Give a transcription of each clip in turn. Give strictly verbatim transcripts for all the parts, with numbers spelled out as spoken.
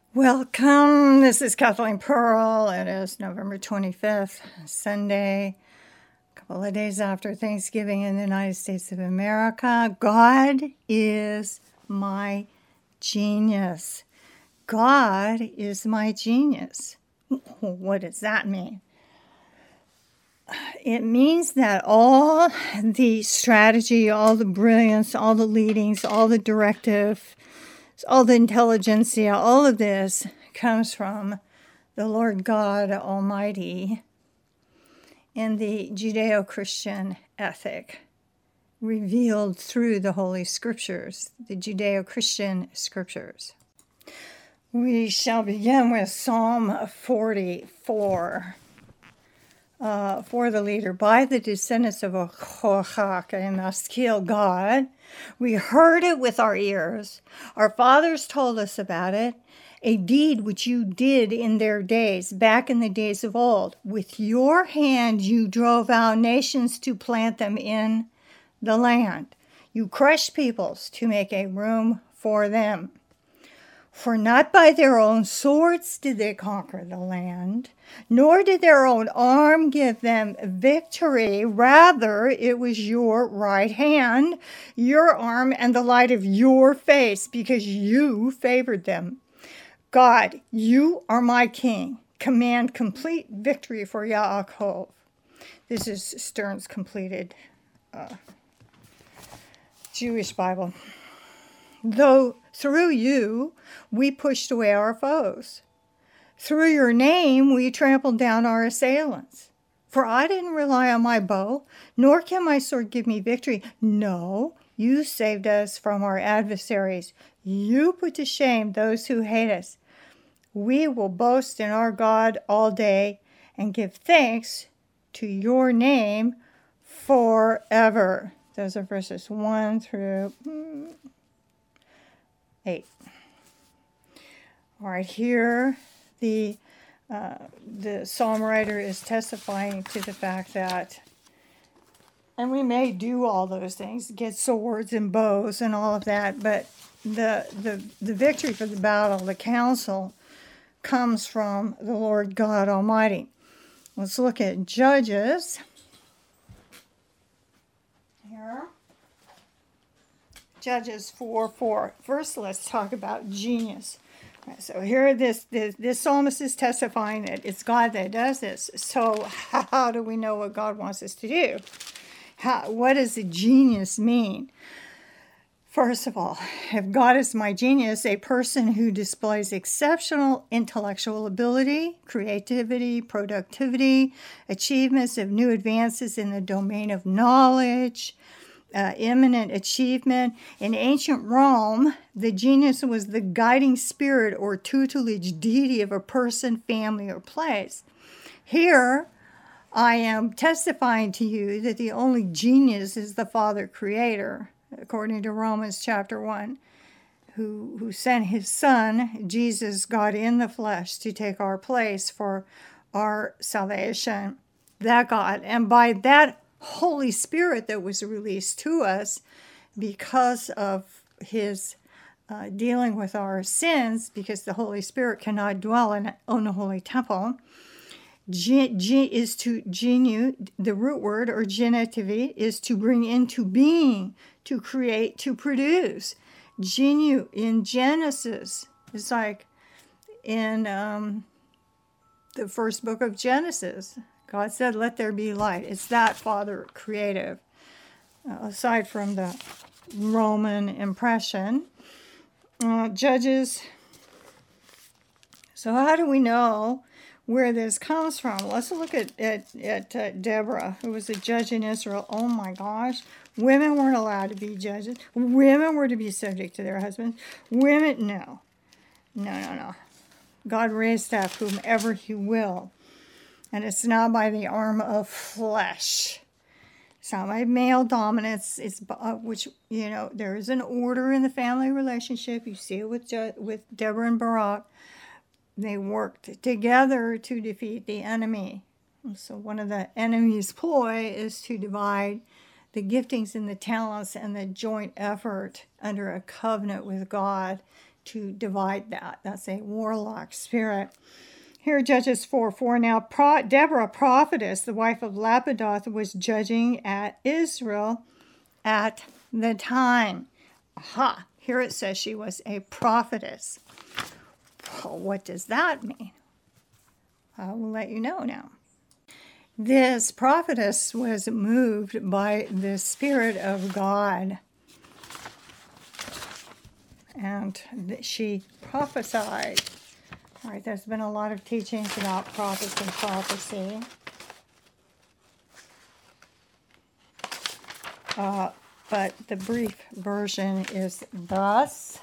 Welcome. This is Kathleen Pearl. It is November twenty-fifth, Sunday, a couple of days after Thanksgiving in the United States of America. God is my genius. God is my genius. What does that mean? It means that all the strategy, all the brilliance, all the leadings, all the directive, all the intelligentsia, all of this comes from the Lord God Almighty in the Judeo-Christian ethic revealed through the Holy Scriptures, the Judeo-Christian Scriptures. We shall begin with Psalm forty-four. Uh, for the leader, by the descendants of Ahohak and Maskil God. We heard it with our ears. Our fathers told us about it, a deed which you did in their days, back in the days of old. With your hand you drove out nations to plant them in the land. You crushed peoples to make a room for them. For not by their own swords did they conquer the land, nor did their own arm give them victory. Rather, it was your right hand, your arm, and the light of your face, because you favored them. God, you are my king. Command complete victory for Yaakov. This is Stern's completed uh, Jewish Bible. Though through you we pushed away our foes. Through your name we trampled down our assailants. For I didn't rely on my bow, nor can my sword give me victory. No, you saved us from our adversaries. You put to shame those who hate us. We will boast in our God all day and give thanks to your name forever. Those are verses one through eight. All right, here the uh, the psalm writer is testifying to the fact that, and we may do all those things, get swords and bows and all of that, but the the the victory for the battle, the counsel, comes from the Lord God Almighty. Let's look at Judges. Here. Judges four four. First, let's talk about genius. Right, so here, this, this this psalmist is testifying that it's God that does this. So how do we know what God wants us to do? How, what does a genius mean? First of all, if God is my genius, a person who displays exceptional intellectual ability, creativity, productivity, achievements of new advances in the domain of knowledge, Uh, eminent achievement. In ancient Rome, the genius was the guiding spirit or tutelage deity of a person, family, or place. Here, I am testifying to you that the only genius is the Father Creator, according to Romans chapter one, who, who sent his Son, Jesus, God in the flesh, to take our place for our salvation. That God, and by that Holy Spirit that was released to us because of his uh, dealing with our sins, because the Holy Spirit cannot dwell in an unholy temple. G, G is to genu, the root word, or genetivity, is to bring into being, to create, to produce. Genu in Genesis is like in um, the first book of Genesis. God said, let there be light. It's that Father creative. Uh, aside from the Roman impression. Uh, Judges. So how do we know where this comes from? Let's look at, at, at uh, Deborah, who was a judge in Israel. Oh my gosh. Women weren't allowed to be judges. Women were to be subject to their husbands. Women, no. No, no, no. God raised up whomever he will. And it's not by the arm of flesh. It's not by male dominance. It's uh, which, you know, there is an order in the family relationship. You see it with Je- with Deborah and Barak. They worked together to defeat the enemy. And so one of the enemy's ploy is to divide the giftings and the talents and the joint effort under a covenant with God to divide that. That's a warlock spirit. Here, Judges four four. Now, Pro- Deborah, prophetess, the wife of Lapidoth, was judging at Israel at the time. Aha, here it says she was a prophetess. Well, what does that mean? I will let you know now. This prophetess was moved by the Spirit of God, and she prophesied. All right, there's been a lot of teachings about prophets and prophecy. Uh, but the brief version is thus.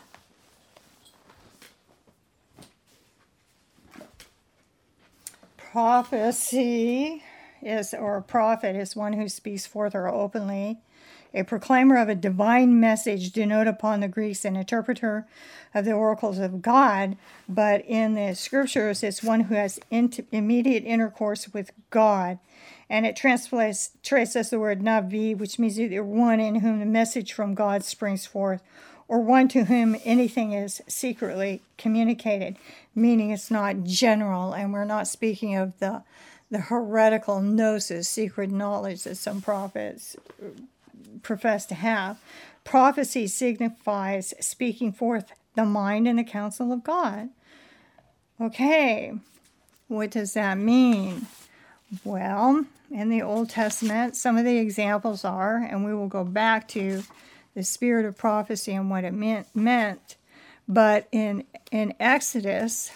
Prophecy is, or a prophet is one who speaks forth or openly, a proclaimer of a divine message, denote upon the Greeks an interpreter of the oracles of God, but in the scriptures it's one who has int- immediate intercourse with God. And it translates traces the word navi, which means either one in whom the message from God springs forth, or one to whom anything is secretly communicated, meaning it's not general, and we're not speaking of the, the heretical gnosis, secret knowledge that some prophets profess to have. Prophecy signifies speaking forth the mind and the counsel of God. Okay, what does that mean? Well, in the Old Testament, some of the examples are, and we will go back to the spirit of prophecy and what it meant, meant. But in, in Exodus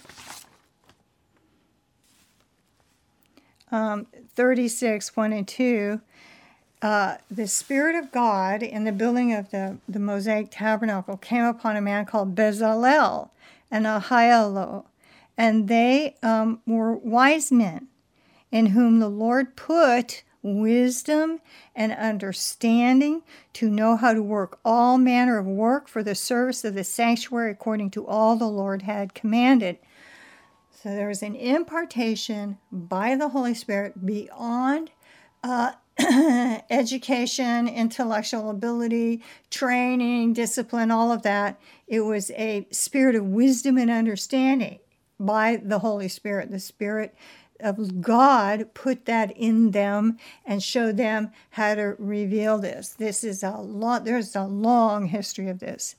um, thirty-six, one and two, uh, the Spirit of God in the building of the, the Mosaic Tabernacle came upon a man called Bezalel and Ahielo, and they um, were wise men in whom the Lord put wisdom and understanding to know how to work all manner of work for the service of the sanctuary according to all the Lord had commanded. So there was an impartation by the Holy Spirit beyond uh, education, intellectual ability, training, discipline, all of that. It was a spirit of wisdom and understanding by the Holy Spirit. The Spirit of God put that in them and showed them how to reveal this. This is a lot, there's a long history of this.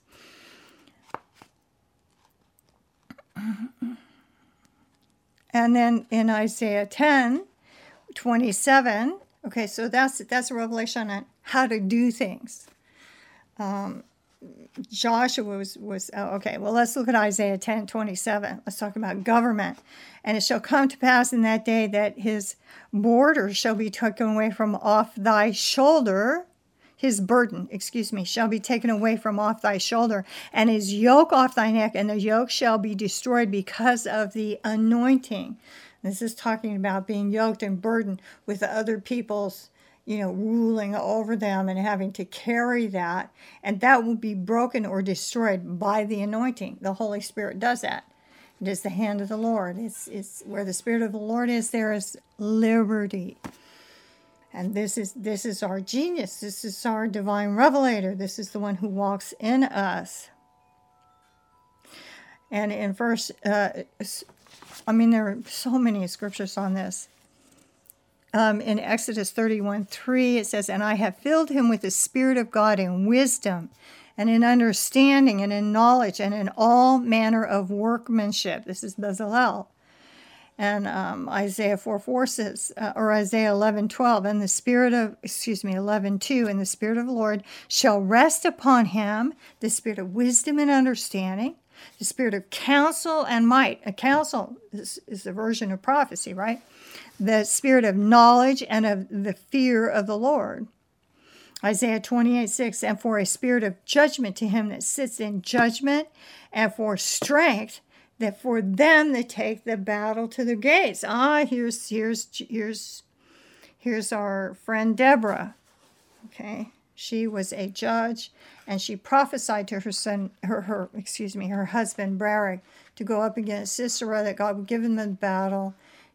And then in Isaiah ten, twenty-seven, okay, so that's that's a revelation on how to do things. Um, Joshua was, was oh, okay, well, let's look at Isaiah ten, twenty-seven. Let's talk about government. And it shall come to pass in that day that his border shall be taken away from off thy shoulder. His burden, excuse me, shall be taken away from off thy shoulder, and his yoke off thy neck, and the yoke shall be destroyed because of the anointing. This is talking about being yoked and burdened with other people's, you know, ruling over them and having to carry that. And that will be broken or destroyed by the anointing. The Holy Spirit does that. It is the hand of the Lord. It's, it's where the Spirit of the Lord is, there is liberty. And this is this is our genius. This is our divine revelator. This is the one who walks in us. And in verse, uh, I mean, there are so many scriptures on this. Um, in Exodus thirty-one three, it says, and I have filled him with the Spirit of God in wisdom and in understanding and in knowledge and in all manner of workmanship. This is Bezalel. And um, Isaiah four four says, uh, or Isaiah eleven twelve, and the Spirit of, excuse me, eleven two, and the Spirit of the Lord shall rest upon him, the Spirit of wisdom and understanding, the Spirit of counsel and might. A counsel is, is a version of prophecy, right? The Spirit of knowledge and of the fear of the Lord. Isaiah twenty-eight six, and for a spirit of judgment to him that sits in judgment, and for strength, that for them that take the battle to the gates. Ah, here's here's here's here's our friend Deborah. Okay, she was a judge, and she prophesied to her son, her her excuse me, her husband Barak, to go up against Sisera, that God would give him the battle.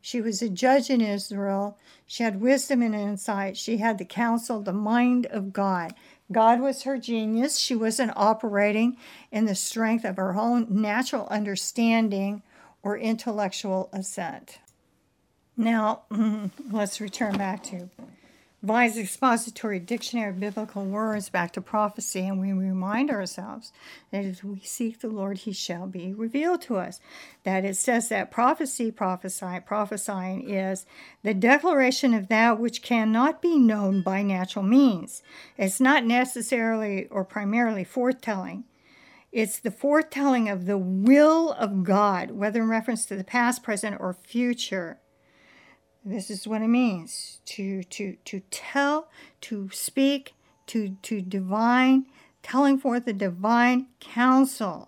She was a judge in Israel. She had wisdom and insight. She had the counsel, the mind of God. God was her genius. She wasn't operating in the strength of her own natural understanding or intellectual assent. Now, let's return back to Vine's Expository Dictionary of Biblical Words, back to prophecy, and we remind ourselves that if we seek the Lord, he shall be revealed to us. That it says that prophecy, prophesy, prophesying is the declaration of that which cannot be known by natural means. It's not necessarily or primarily foretelling. It's the foretelling of the will of God, whether in reference to the past, present, or future. This is what it means to to to tell, to speak, to to divine, telling forth the divine counsel.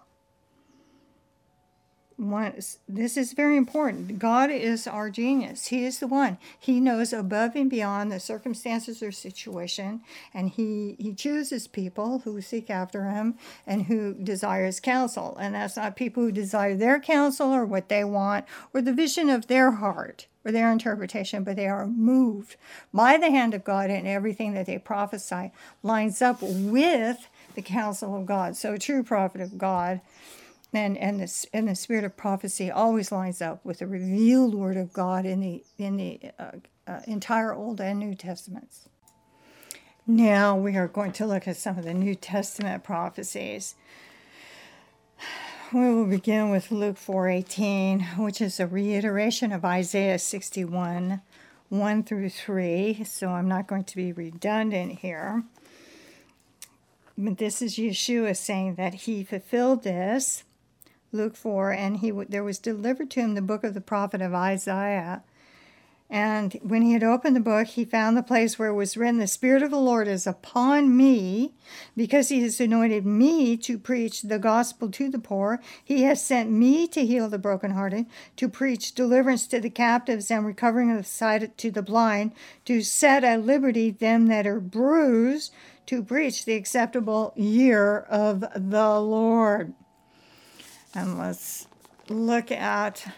One, this is very important. God is our genius. He is the one. He knows above and beyond the circumstances or situation, and he, he chooses people who seek after him and who desire his counsel. And that's not people who desire their counsel or what they want or the vision of their heart or their interpretation, but they are moved by the hand of God, and everything that they prophesy lines up with the counsel of God. So a true prophet of God And and the and the spirit of prophecy always lines up with the revealed word of God in the in the uh, uh, entire Old and New Testaments. Now we are going to look at some of the New Testament prophecies. We will begin with Luke four eighteen, which is a reiteration of Isaiah sixty-one, one through three. So I'm not going to be redundant here. But this is Yeshua saying that he fulfilled this. Luke four, and he there was delivered to him the book of the prophet of Isaiah. And when he had opened the book, he found the place where it was written, "The Spirit of the Lord is upon me, because he has anointed me to preach the gospel to the poor. He has sent me to heal the brokenhearted, to preach deliverance to the captives and recovering of the sight to the blind, to set at liberty them that are bruised, to preach the acceptable year of the Lord." And let's look at,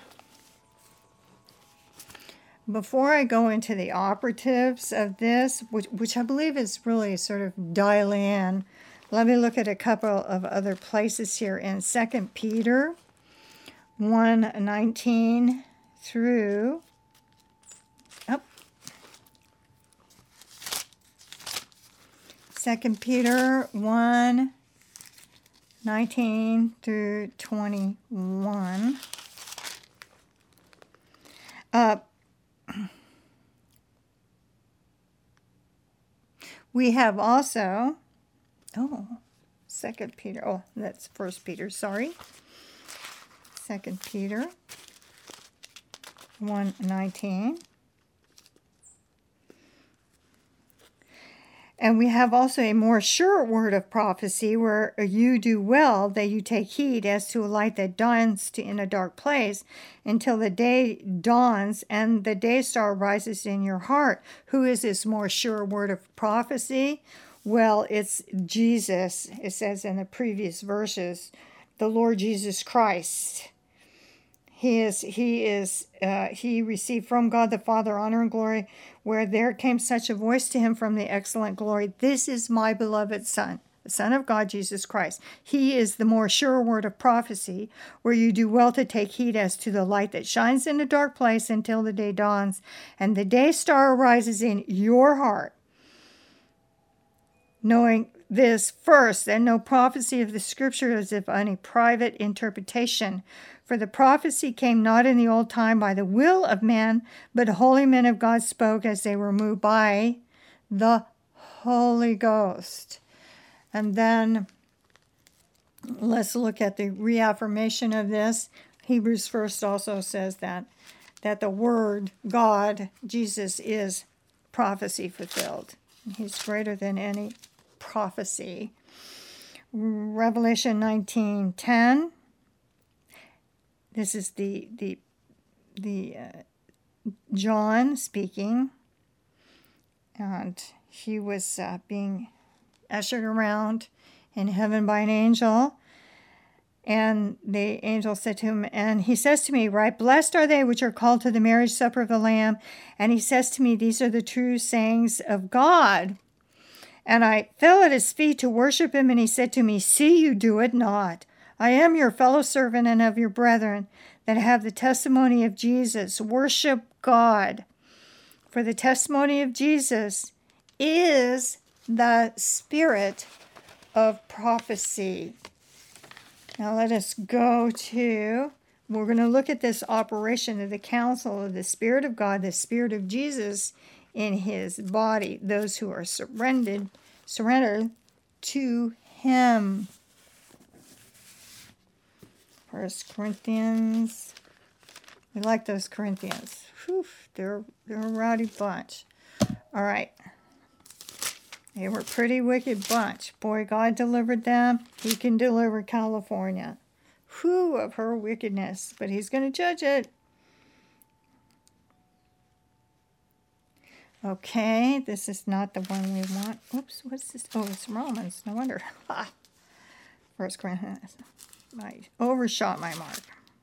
before I go into the operatives of this, which, which I believe is really sort of dial in, let me look at a couple of other places here in Second Peter one nineteen through, oh, Second Peter one nineteen through twenty-one. Uh, we have also, oh, Second Peter, oh, that's First Peter, sorry. Second Peter one nineteen. And we have also a more sure word of prophecy, where you do well that you take heed as to a light that dawns to in a dark place until the day dawns and the day star rises in your heart. Who is this more sure word of prophecy? Well, it's Jesus. It says in the previous verses, the Lord Jesus Christ. He is, he is, uh, he received from God the Father honor and glory, where there came such a voice to him from the excellent glory, "This is my beloved Son, the Son of God, Jesus Christ." He is the more sure word of prophecy, where you do well to take heed as to the light that shines in a dark place until the day dawns, and the day star arises in your heart. Knowing this first, that no prophecy of the Scripture is of any private interpretation. For the prophecy came not in the old time by the will of man, but holy men of God spoke as they were moved by the Holy Ghost. And then let's look at the reaffirmation of this. Hebrews first also says that, that the Word, God, Jesus, is prophecy fulfilled. He's greater than any prophecy. Revelation nineteen ten. This is the the the uh, John speaking, and he was uh, being ushered around in heaven by an angel, And the angel said to him, and he says to me, right, blessed are they which are called to the marriage supper of the Lamb. And he says to me, these are the true sayings of God. And I fell at his feet to worship him, and he said to me, see, you do it not. I am your fellow servant and of your brethren that have the testimony of Jesus. Worship God. For the testimony of Jesus is the spirit of prophecy. Now let us go to, we're going to look at this operation of the counsel of the Spirit of God, the Spirit of Jesus in his body, those who are surrendered, surrendered to him. First Corinthians. We like those Corinthians. Whew, they're, they're a rowdy bunch. All right. They were a pretty wicked bunch. Boy, God delivered them. He can deliver California. Whew, of her wickedness. But he's going to judge it. Okay, this is not the one we want. Oops, what's this? Oh, it's Romans. No wonder. Ha. First Corinthians. I overshot my mark.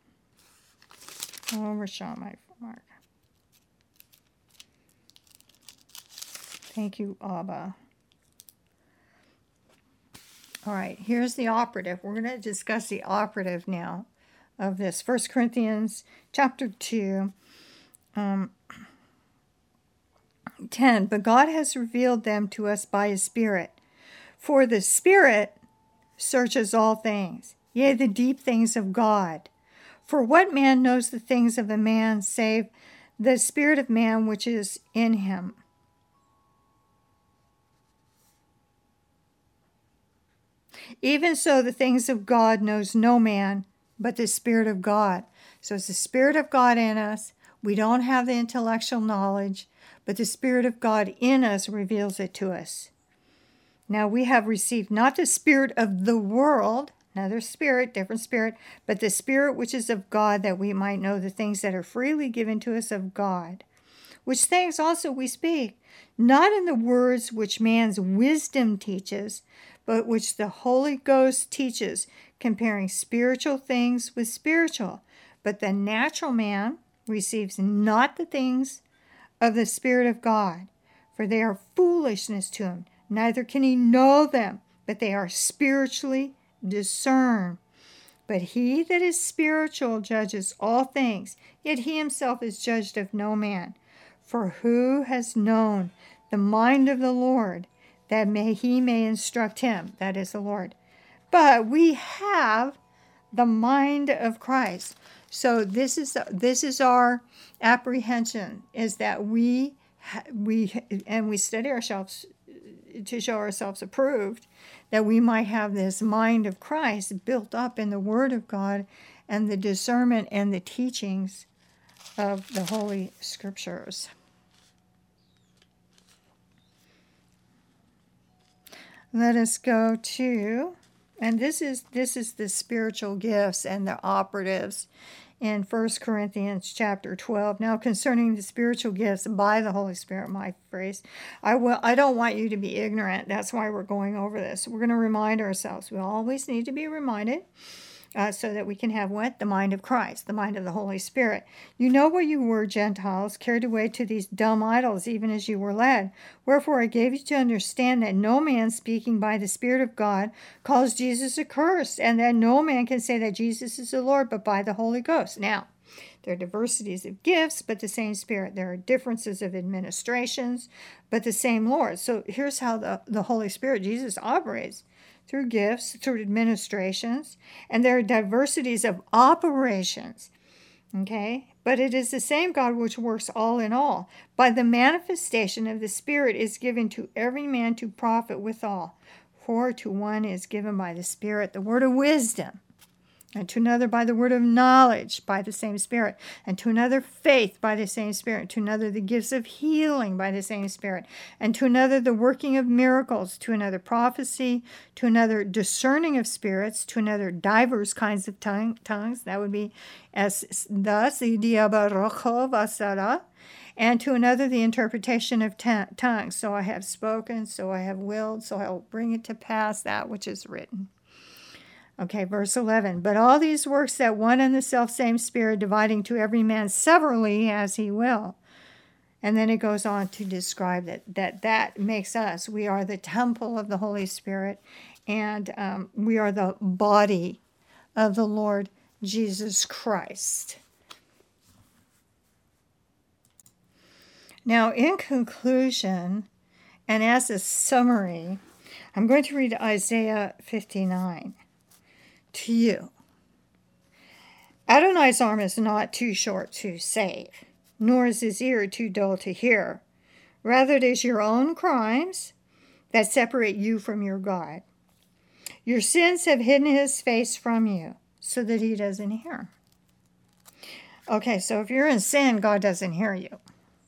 Overshot my mark. Thank you, Abba. All right, here's the operative. We're going to discuss the operative now of this. First Corinthians chapter two, um, ten. But God has revealed them to us by his Spirit. For the Spirit searches all things, yea, the deep things of God. For what man knows the things of a man, save the spirit of man which is in him? Even so, the things of God knows no man, but the Spirit of God. So it's the Spirit of God in us. We don't have the intellectual knowledge, but the Spirit of God in us reveals it to us. Now we have received not the spirit of the world, another spirit, different spirit, but the Spirit which is of God, that we might know the things that are freely given to us of God. Which things also we speak, not in the words which man's wisdom teaches, but which the Holy Ghost teaches, comparing spiritual things with spiritual. But the natural man receives not the things of the Spirit of God, for they are foolishness to him. Neither can he know them, but they are spiritually discerned. But he that is spiritual judges all things, yet he himself is judged of no man. For who has known the mind of the Lord, that may he may instruct him, that is the Lord. But we have the mind of Christ. So this is this is our apprehension, is that we we and we study ourselves to show ourselves approved, that we might have this mind of Christ built up in the Word of God and the discernment and the teachings of the Holy Scriptures. Let us go to, and this is this is the spiritual gifts and the operatives in First Corinthians chapter twelve. Now concerning the spiritual gifts by the Holy Spirit, my phrase, I will I don't want you to be ignorant. That's why we're going over this. We're going to remind ourselves. We always need to be reminded. Uh, so that we can have what? The mind of Christ, the mind of the Holy Spirit. You know where you were, Gentiles, carried away to these dumb idols, even as you were led. Wherefore I gave you to understand that no man speaking by the Spirit of God calls Jesus accursed, and that no man can say that Jesus is the Lord but by the Holy Ghost. Now, there are diversities of gifts, but the same Spirit. There are differences of administrations, but the same Lord. So here's how the, the Holy Spirit, Jesus, operates. Through gifts, through administrations, and there are diversities of operations, okay? But it is the same God which works all in all. By the manifestation of the Spirit is given to every man to profit withal. For to one is given by the Spirit the word of wisdom, and to another by the word of knowledge by the same Spirit, and to another faith by the same Spirit, to another the gifts of healing by the same Spirit, and to another the working of miracles, to another prophecy, to another discerning of spirits, to another divers kinds of tongue, tongues, that would be as thus, and to another the interpretation of t- tongues. So I have spoken, so I have willed, so I will bring it to pass that which is written. Okay, verse eleven. But all these works that one and the selfsame Spirit, dividing to every man severally as he will. And then it goes on to describe that that, that makes us. We are the temple of the Holy Spirit, and um, we are the body of the Lord Jesus Christ. Now, in conclusion, and as a summary, I'm going to read Isaiah fifty-nine to you. Adonai's arm is not too short to save, nor is his ear too dull to hear. Rather, it is your own crimes that separate you from your God. Your sins have hidden his face from you so that he doesn't hear. Okay, so if you're in sin, God doesn't hear you.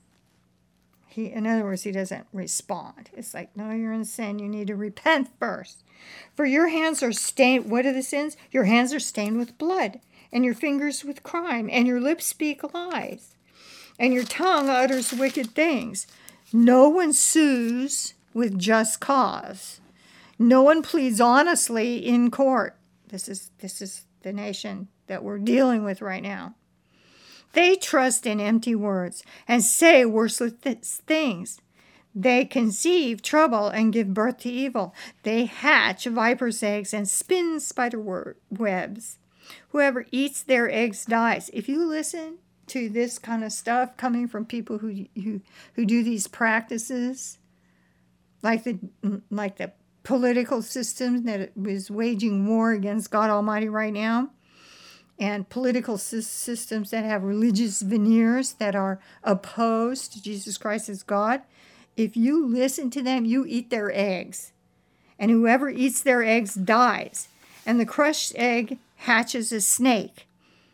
He, in other words, he doesn't respond. It's like, no, you're in sin. You need to repent first. For your hands are stained. What are the sins? Your hands are stained with blood, and your fingers with crime, and your lips speak lies, and your tongue utters wicked things. No one sues with just cause. No one pleads honestly in court. This is this is the nation that we're dealing with right now. They trust in empty words and say worthless things. They conceive trouble and give birth to evil. They hatch viper's eggs and spin spider webs. Whoever eats their eggs dies. If you listen to this kind of stuff coming from people who who, who do these practices, like the like the political system that is waging war against God Almighty right now, and political systems that have religious veneers that are opposed to Jesus Christ as God, if you listen to them, you eat their eggs. And whoever eats their eggs dies. And the crushed egg hatches a snake.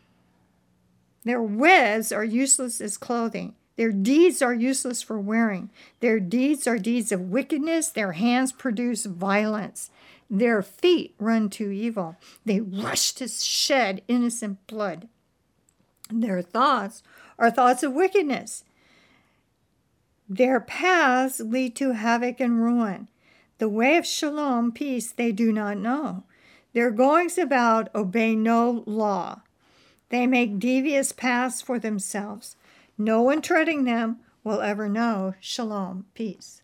Their webs are useless as clothing. Their deeds are useless for wearing. Their deeds are deeds of wickedness. Their hands produce violence. Their feet run to evil. They rush to shed innocent blood. Their thoughts are thoughts of wickedness. Their paths lead to havoc and ruin. The way of shalom, peace, they do not know. Their goings about obey no law. They make devious paths for themselves. No one treading them will ever know shalom, peace.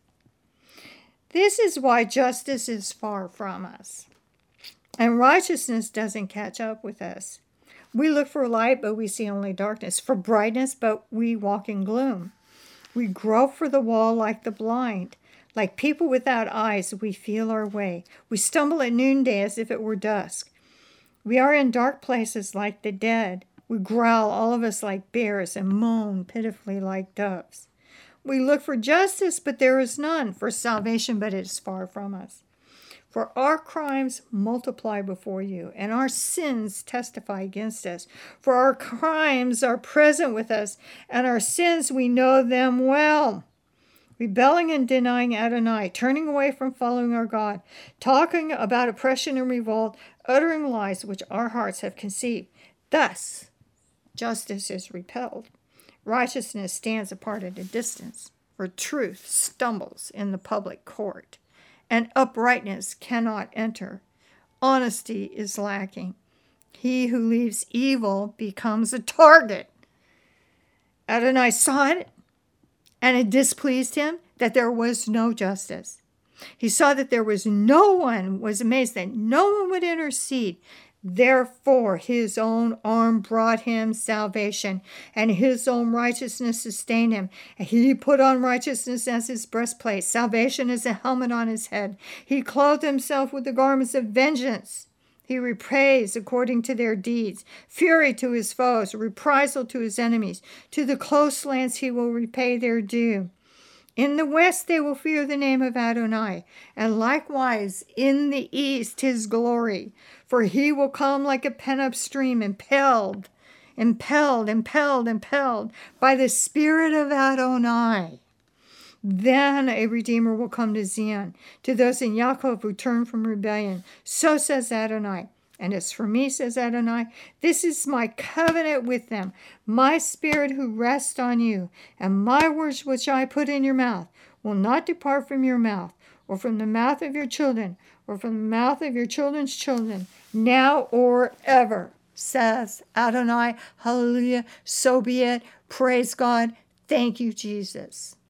This is why justice is far from us, and righteousness doesn't catch up with us. We look for light, but we see only darkness, for brightness, but we walk in gloom. We grope for the wall like the blind. Like people without eyes, we feel our way. We stumble at noonday as if it were dusk. We are in dark places like the dead. We growl, all of us, like bears, and moan pitifully like doves. We look for justice, but there is none, for salvation, but it is far from us. For our crimes multiply before you, and our sins testify against us. For our crimes are present with us, and our sins, we know them well. Rebelling and denying Adonai, turning away from following our God, talking about oppression and revolt, uttering lies which our hearts have conceived. Thus, justice is repelled. Righteousness stands apart at a distance, for truth stumbles in the public court, and uprightness cannot enter. Honesty is lacking. He who leaves evil becomes a target. Adonai saw it, and it displeased him that there was no justice. He saw that there was no one, was amazed that no one would intercede. Therefore, his own arm brought him salvation, and his own righteousness sustained him. And he put on righteousness as his breastplate, salvation as a helmet on his head. He clothed himself with the garments of vengeance. He repays according to their deeds, fury to his foes, reprisal to his enemies. To the close lands he will repay their due. In the west they will fear the name of Adonai, and likewise in the east his glory. For he will come like a pent-up stream, impelled, impelled, impelled, impelled by the Spirit of Adonai. Then a Redeemer will come to Zion, to those in Yaakov who turn from rebellion. So says Adonai. And as for me, says Adonai, this is my covenant with them, my spirit who rests on you, and my words which I put in your mouth will not depart from your mouth, or from the mouth of your children, or from the mouth of your children's children, now or ever, says Adonai. Hallelujah. So be it. Praise God. Thank you, Jesus.